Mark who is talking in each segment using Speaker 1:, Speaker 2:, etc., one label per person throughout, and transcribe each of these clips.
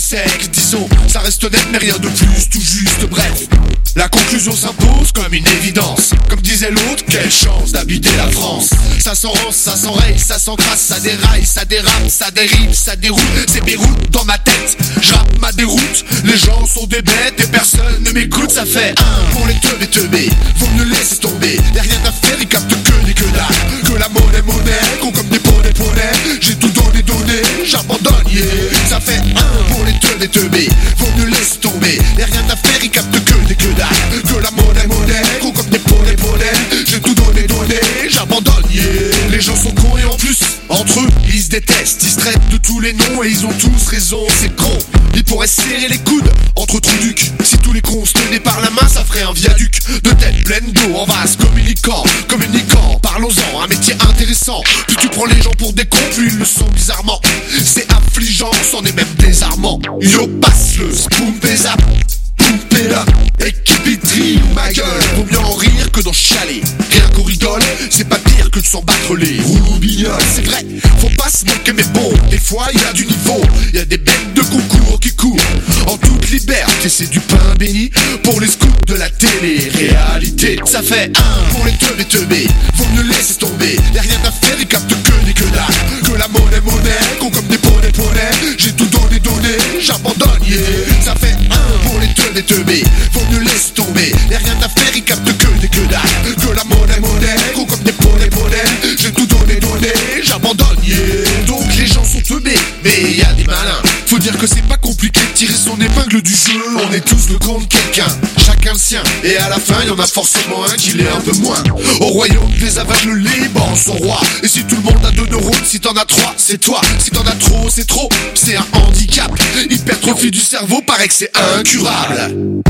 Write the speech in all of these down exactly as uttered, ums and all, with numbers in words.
Speaker 1: sec, disons, ça reste honnête mais rien de plus, tout juste, bref. La conclusion s'impose comme une évidence. Comme disait l'autre, quelle chance d'habiter la France. Ça s'enrance, ça s'enraye, ça s'encrasse, ça déraille, ça dérape, ça dérive, ça déroule. C'est Beyrouth dans ma tête, j'rappe ma déroute. Les gens sont des bêtes et personne ne m'écoute. Ça fait un pour les teubés teubés, faut me laisser tomber. Y'a rien à faire, ils captent que des que dalle. Que la monnaie monnaie, con comme des poneys poneys. J'ai tout donné donné, j'abandonne, yeah. Ça fait un pour les teubés teubés, faut me laisser tomber. Y'a rien à faire, ils captent que des que dalle. Que la monnaie monnaie, gros comme des poneys poneys. J'ai tout donné donné, j'abandonne, yeah. Les gens sont cons et en plus, entre eux, ils se détestent. Ils se traitent de tous les noms et ils ont tous raison, c'est con. Ils pourraient serrer les coudes entre truducs. Si tous les cons se tenaient par la main, ça ferait un viaduc. De tête pleine d'eau, en vase, communiquant, communiquant, parlons-en, un métier intéressant. Plus tu prends les gens pour des cons, plus ils le sont bizarrement. C'est affligeant, c'en est même désarmant. Yo, passe-le, spoum zap, poupée là, équipitrie, ma gueule. Vaut mieux en rire que d'en chialer. Rien qu'on rigole, c'est pas pire que de s'en battre les roubignoles. C'est vrai, faut pas se moquer mais bon, des fois y a du niveau. Y a des bêtes de concours qui courent en toute liberté, c'est du pain béni pour les scouts de la télé-réalité. Ça fait un pour les teubés teubés, faut me laisser tomber. Y'a rien à faire, ils captent que des que dalle. Que la monnaie monnaie, con comme des poneys poneys. J'ai tout donné donné, j'abandonne, yeah. Ça fait un pour les teubés teubés, faut me laisser tomber. Y'a rien à faire, ils captent que des que dalle. Que la monnaie monnaie, con comme des poneys poneys. J'ai tout donné donné, j'abandonne, yeah. Donc les gens sont teubés, mais y a des malins. Faut dire que c'est pas compliqué de tirer son épingle du jeu. On est tous le camp de quelqu'un, chacun le sien. Et à la fin y'en a forcément un qui l'est un peu moins. Au royaume des aveugles, les bancs sont rois. Et si tout le monde a deux neurones, si t'en as trois, c'est toi. Si t'en as trop, c'est trop, c'est un handicap. Hypertrophie du cerveau, paraît que c'est incurable.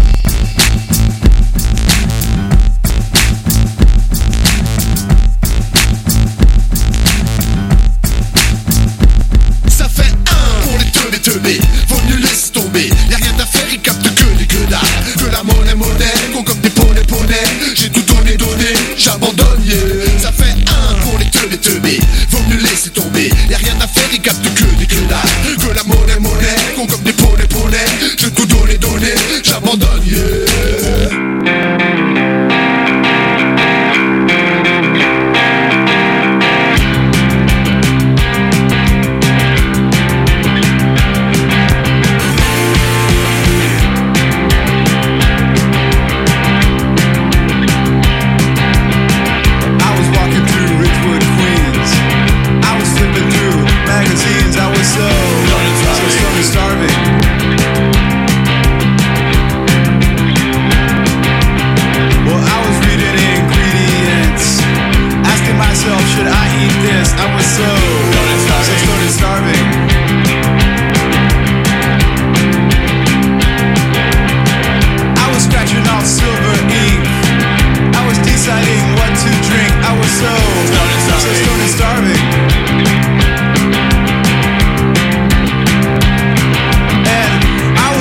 Speaker 1: Teubé, vaut mieux laisser tomber. Y'a rien à faire, ils captent que des que dalle. Que la monnaie monnaie, con comme des poneys poneys. J'ai tout donné donné, j'abandonne, yeah. Ça fait un pour les teubés teubés, vaut mieux laisser tomber. Y'a rien à faire, ils captent que des que dalle. Que la monnaie monnaie, con comme des poneys poneys. J'ai tout donné donné, j'abandonne, yeah.
Speaker 2: I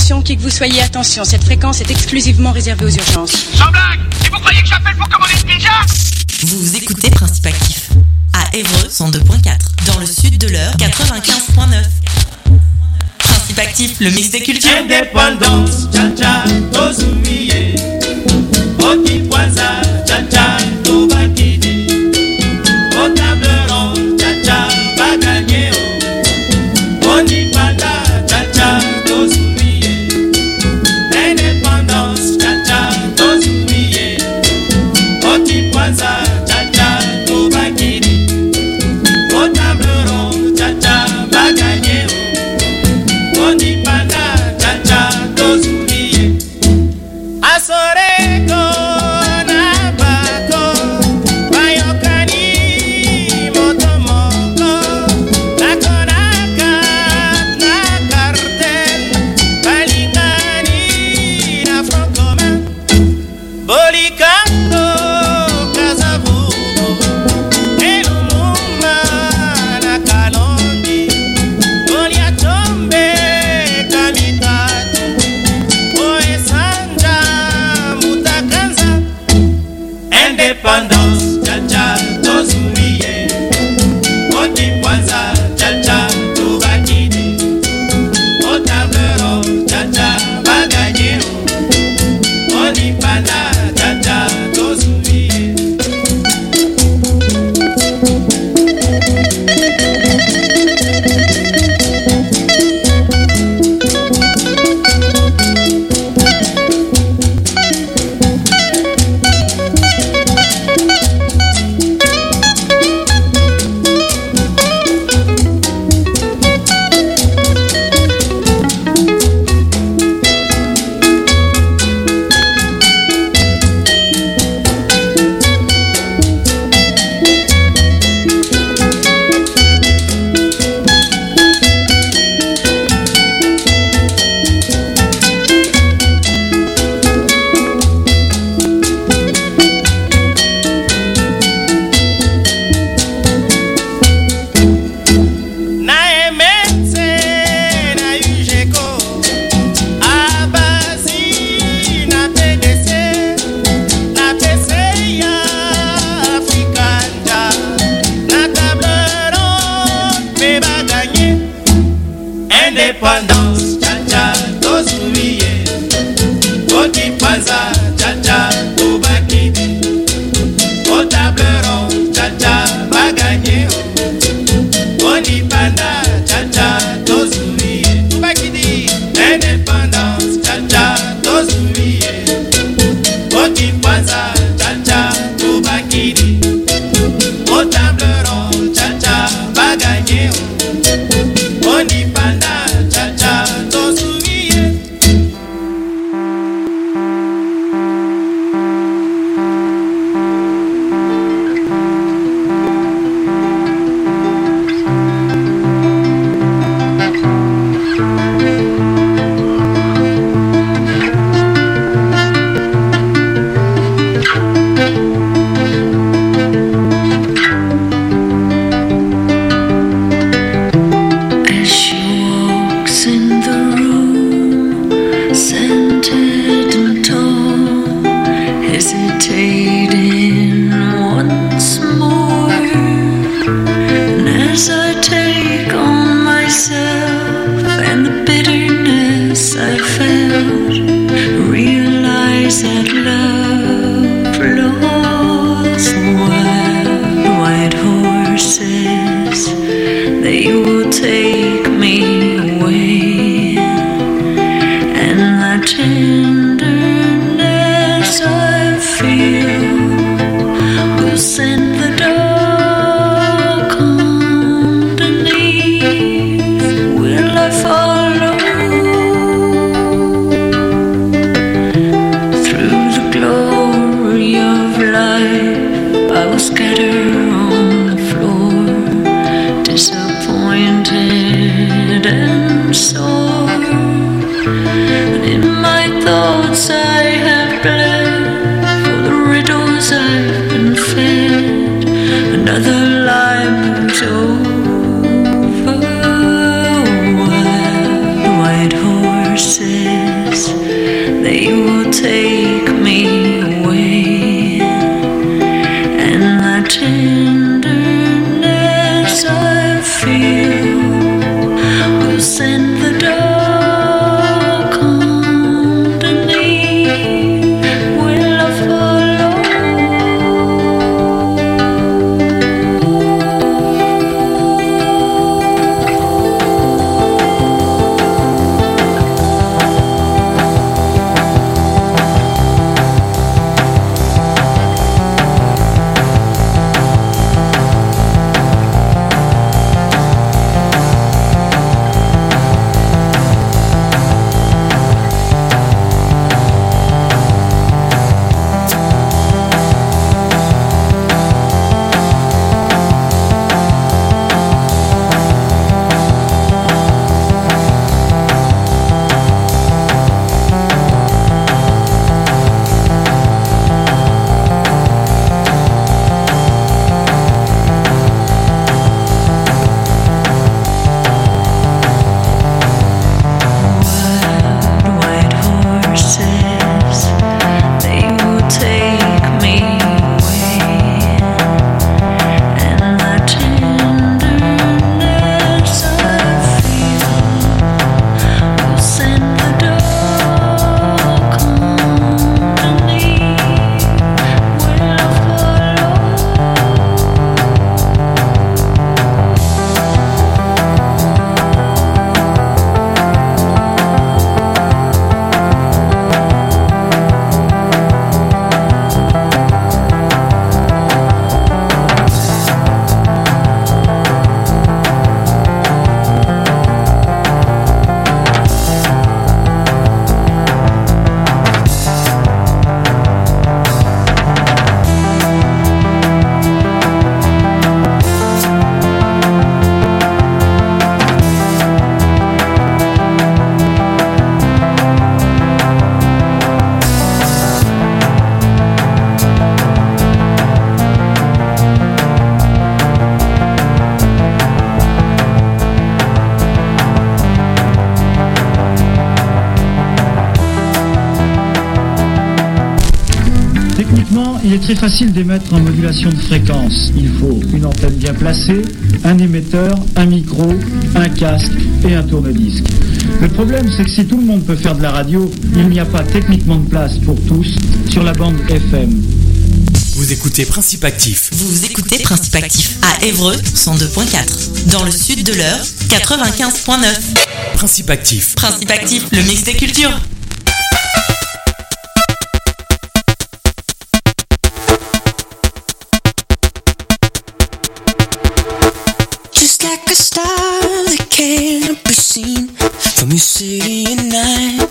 Speaker 2: Attention, qui que vous soyez, attention, cette fréquence est exclusivement réservée aux urgences.
Speaker 3: Sans blague, et vous croyez que j'appelle pour commander une pizza?
Speaker 4: Vous écoutez Principe Actif à Évreux cent deux virgule quatre, dans le sud de l'Eure quatre-vingt-quinze virgule neuf. Principe Actif, le mix des cultures.
Speaker 5: Indépendance, tcha-tcha, tozumiye. Oti Kwanza, tcha-tcha, tobakidi. Au table ronde, tcha-tcha, bagagné. Oni pata, tcha-tcha, tozumiye. Indépendance, tcha-tcha, tozumiye. Oti Kwanza, tcha-tcha, tobakidi. Au table ronde, tcha-tcha, bagagné. Oni pata, tcha-tcha, tozumiye. Asoreko na bako, bayokani motomoko, nakonaka na cartel, balingani na front commun, bolikando kazavugo, elumuma na kalondi, goliatombe kamitatu, oesanja mutakanza. Indépendance, tcha-tcha, tozumiye. Oti Kwanza, tcha-tcha, tobakidi. Au tablero, tcha-tcha, bagagné. Oni panda, tcha-tcha, tozumiye. Na emetse na ujeko, abazi na P D C, na P C ya Afrikanja, na table ronde pe bagagné. Indépendance, tcha-tcha, tozumiye. Oti Kwanza, tcha-tcha, tobakidi. Au table ronde, tcha-tcha, bagagné. Oni panda, tcha-tcha, tozumiye. Tobakidi. Indépendance, tcha-tcha, tozumiye. Oti Kwanza, tcha-tcha, tobakidi. Au table ronde, tcha-tcha, bagagné. Oni panda, tcha-tcha, tozumiye.
Speaker 6: As she walks in the room, scented and tall, hesitating once more. And as I take on myself and the bitterness I felt, realize that love lost wild white horses. They will take me away, and the tenderness I feel will send the dark underneath. Will I follow through the glory of life? I will scatter on the floor, disappointed and sore. And in my thoughts I have bled for the riddles I've been fed. Another lie moves over. Wild white horses. take me away, and the tenderness I feel will send the dark underneath. Will I follow?
Speaker 7: Il est très facile d'émettre en modulation de fréquence. Il faut une antenne bien placée, un émetteur, un micro, un casque et un tourne-disque. Le problème, c'est que si tout le monde peut faire de la radio, il n'y a pas techniquement de place pour tous sur la bande F M.
Speaker 8: Vous écoutez Principe Actif.
Speaker 4: Vous écoutez Principe Actif à Évreux cent deux point quatre. Dans le sud de l'Eure, quatre-vingt-quinze point neuf.
Speaker 8: Principe Actif.
Speaker 4: Principe Actif, le mix des cultures.
Speaker 9: Like a star that can't be seen from your city at night.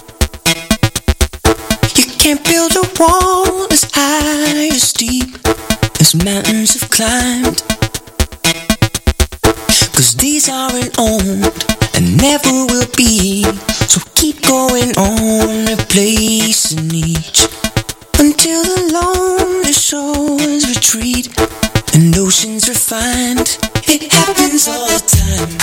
Speaker 9: You can't build a wall as high as deep as mountains have climbed. Cause these aren't owned and never will be. So keep going on, replacing each until the lonely shores retreat and oceans refined. It happens all the time.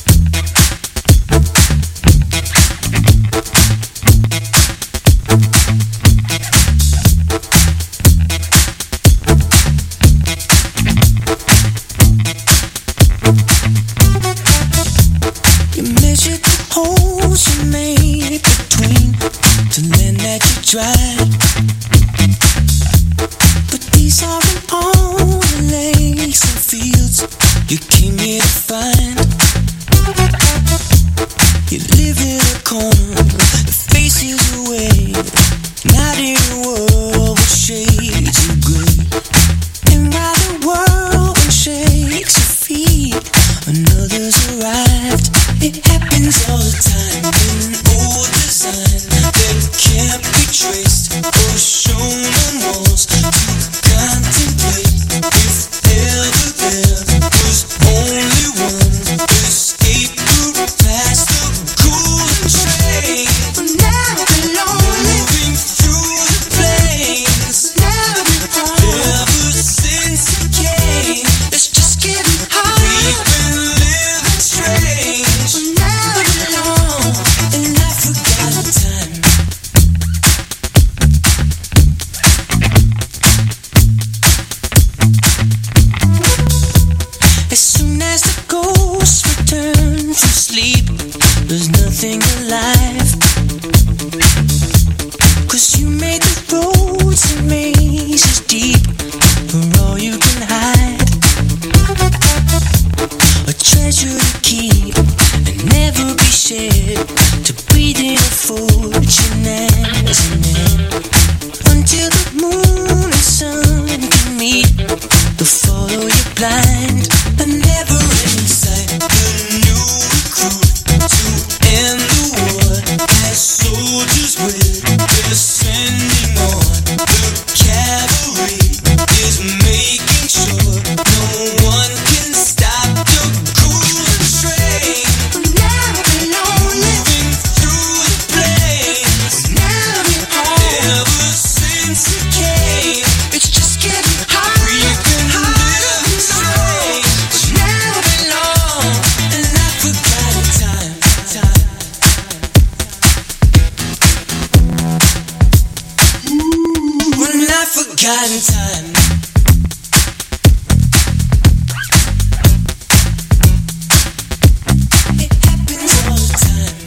Speaker 9: You measured the holes you made between the land that you tried. But these aren't all the lakes and fields you came here to find. You live in a corner that faces away, not in a world with shades of grey. And while the world shakes your feet, another's arrived. It happens all the time. An old design that can't be traced or shown on walls to contemplate. If ever there was only one escape route past the cooling train, we'll never be lonely. Moving through the plains, never be wrong. Ever since it came, it's just getting harder. We've been living strange. We'll never be alone, and I forgot the time. forgotten time. It happens all the time.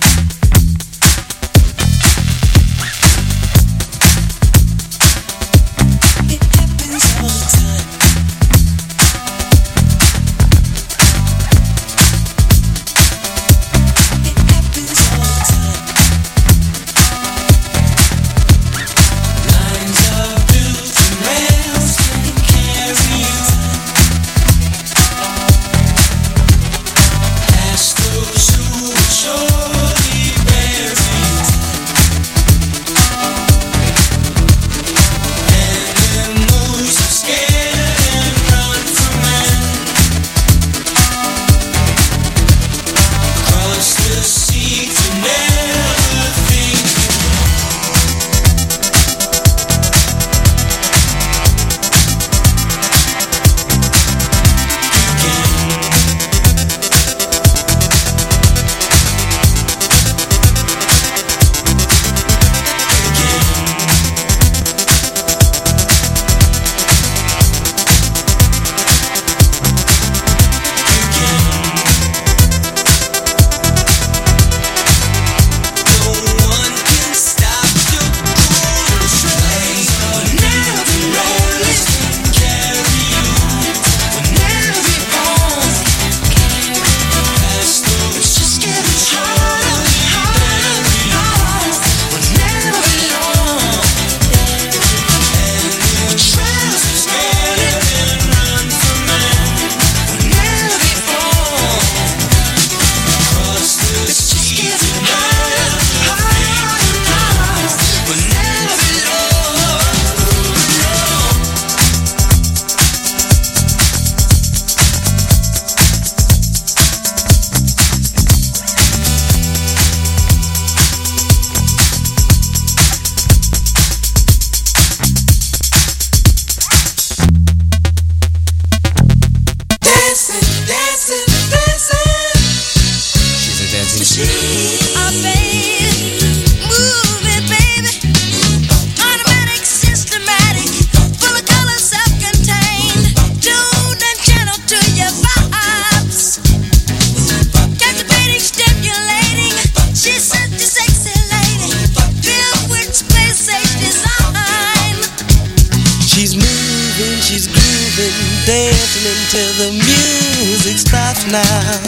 Speaker 9: It happens all the time. It happens all the time. Lines of built and rails can carry you. Past those who will surely bury you. Animals are scared and run from man. Cross the sea to never think. No one can stop the golden train. Whenever it rolls, carry you. Whenever it goes, past those it's just getting harder, harder, harder. Whenever it long, the trails are scared and run from man. Whenever it falls, cross the sea to harder, harder, harder. Whenever it long. Dancing, dancing, dancing.
Speaker 10: She's a dancing
Speaker 9: Machine. Move it, baby. Automatic, systematic, full of color, self-contained, tuned and channeled to your vibes. Captivating, stimulating. She's such a sexy lady, filled with space age design.
Speaker 10: She's moving, she's grooving, dancing until the music stops now.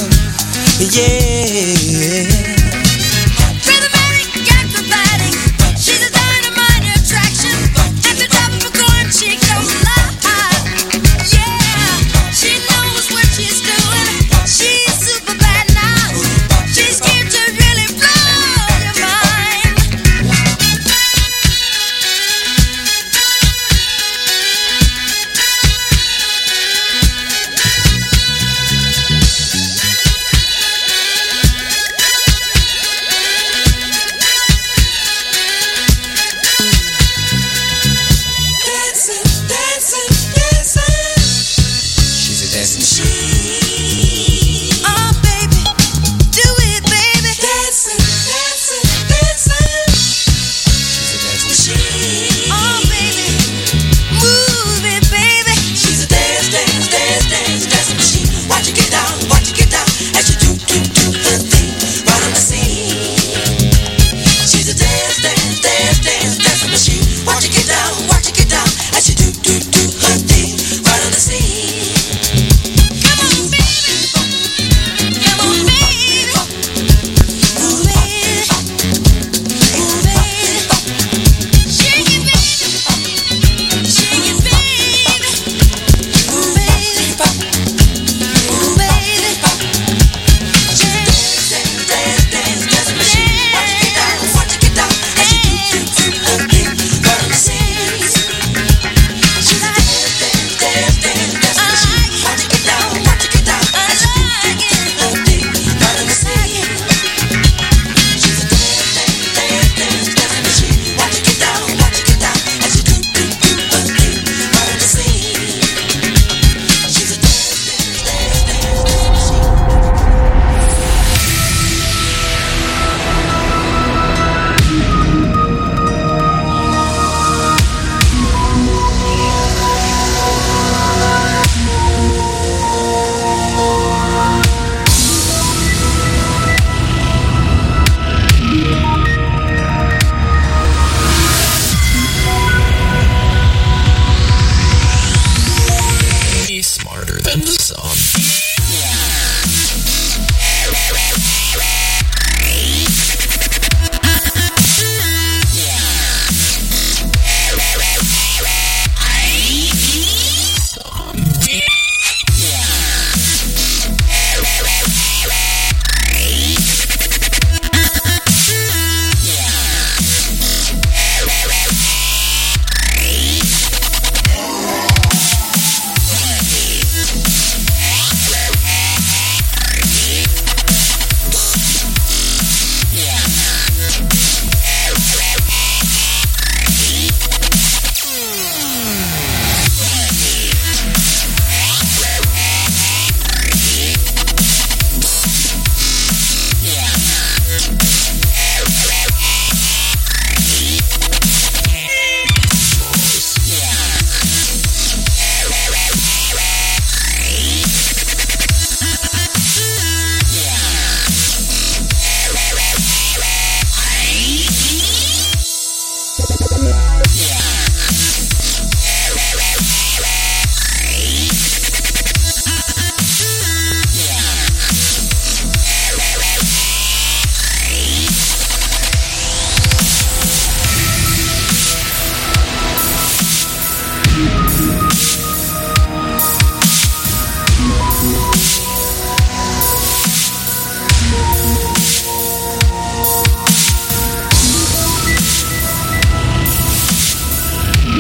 Speaker 10: Yeah.
Speaker 9: Rhythmatic, acrobatic. She's a dynamite attraction. At the top of a coin, she goes live. Yeah, she knows what she's doing. She's super bad now. She's here to really blow your mind.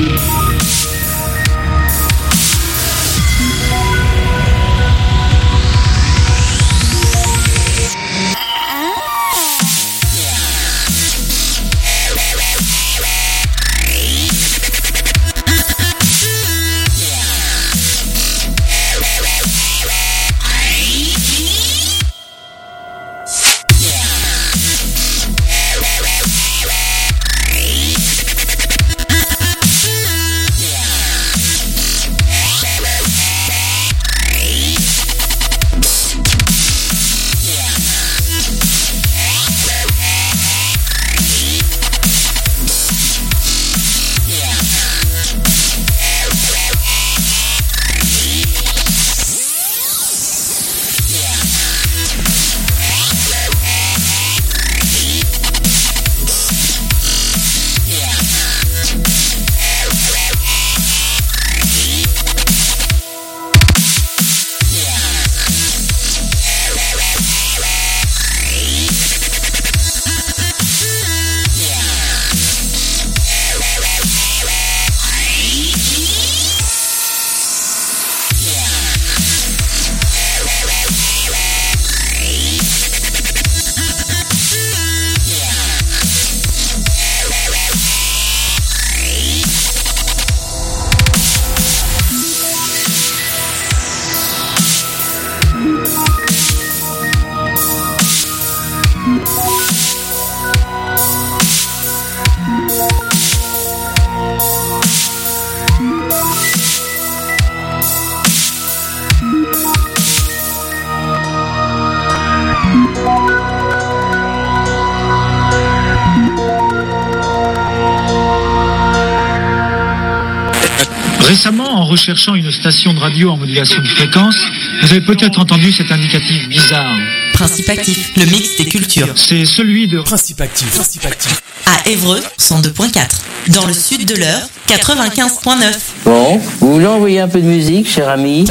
Speaker 7: Récemment, en recherchant une station de radio en modulation de fréquence, vous avez peut-être entendu cet indicatif bizarre.
Speaker 4: Principe Actif, le mix des cultures.
Speaker 7: C'est celui de
Speaker 8: Principe Actif. Principe Actif.
Speaker 4: À Évreux, cent deux point quatre. Dans le sud de l'Eure, quatre-vingt-quinze point neuf.
Speaker 11: Bon, vous voulez envoyer un peu de musique, cher ami?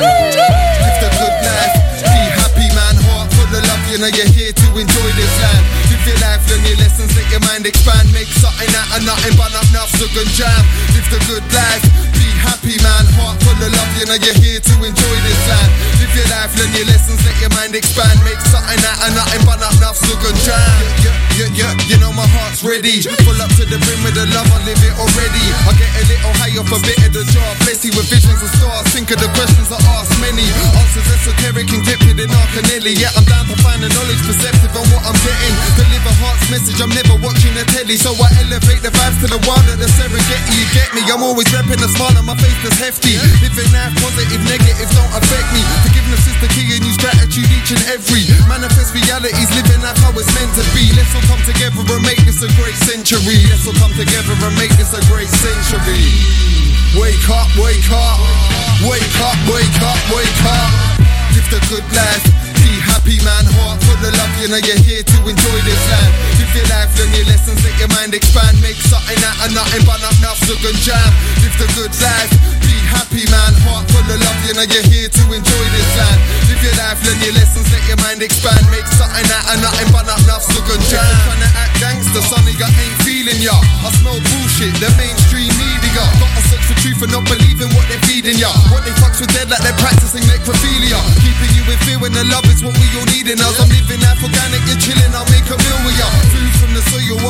Speaker 1: Learn your lessons, let your mind expand. Make something out of nothing, but not enough so good jam. Live the good life, be happy man. Heart full of love, you know you're here to enjoy this land. Live your life, learn your lessons, let your mind expand. Make something out of nothing, but not enough so good jam. Yeah, yeah, yeah, you know my heart's ready. Full up to the brim with the love, I live it already. I get a little higher for a bit of the job. Bless you with visions and stars, think of the questions I ask many. Answers esoteric, encrypted in Arcanelli. Yeah, I'm down to find the knowledge, perceptive on what I'm getting. Deliver heart's message, I'm never watching the telly. So I elevate the vibes to the wild at the Serengeti. You get me, I'm always repping a smile on my face that's hefty. Living life positive, negatives don't affect me. Forgiveness is the key and use gratitude each and every. Manifest realities, living life how it's meant to be. Let's all come together and make this a great century. Let's all come together and make this a great century. Wake up, wake up, wake up, wake up, wake up. Live the good life, be happy man. Heart full of love, you know you're here to enjoy this land. Live your life, learn your lessons, let your mind expand. Make something out of nothing, but not enough so good jam. Live the good life, be happy man. Heart full of love, you know you're here to enjoy this land. Live your life, learn your lessons, let your mind expand. Make something out of nothing, but not enough so good jam. Trying to act gangster, sonny, I ain't feeling ya. I smell bullshit, the mainstream media. Gotta search for truth and not believing what they're feeding ya. What they fucks with dead like they're practicing necrophilia. Keeping you in fear when the love is what we all need in us. I'm living life organic, you're chilling, I'll make a meal with ya. Food from the soil.